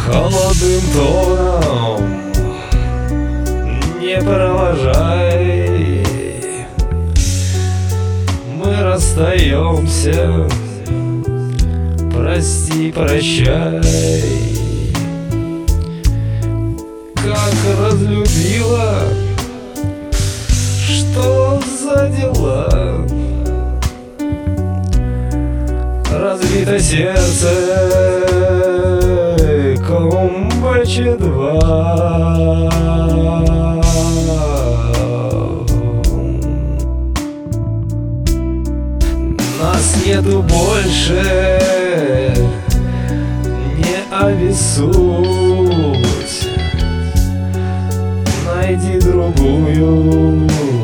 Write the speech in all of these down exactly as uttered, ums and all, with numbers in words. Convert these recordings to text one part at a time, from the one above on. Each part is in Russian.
Холодным тоном не провожай, мы расстаемся, прости, прощай. Как разлюбила, что за дела? Разбито сердце, Комбаче два. Нас нету больше, не обессудь, найди другую,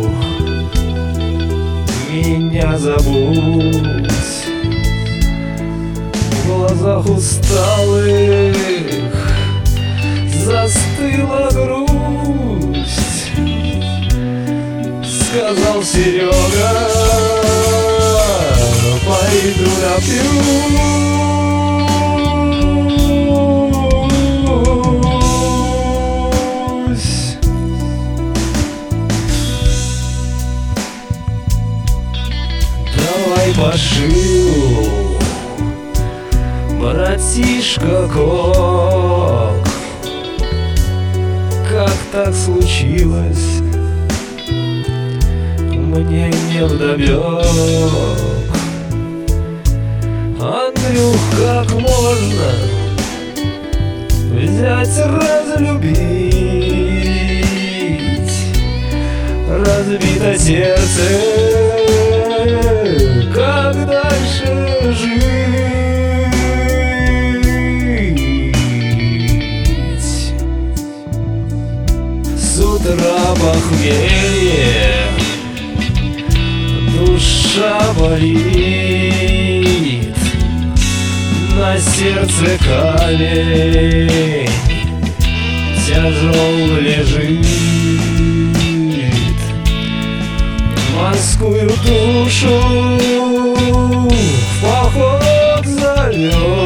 меня забудь. В глазах усталых застыла грусть. Сказал Серега, пойду напьюсь. Давай пошию, братишка Кок. Как так случилось, мне невдомёк. Андрюх, как можно взять, разлюбить? Разбито сердце, как дальше жить? С утра похмелье, душа болит, на сердце камень тяжел лежит. Морскую душу в поход зовет.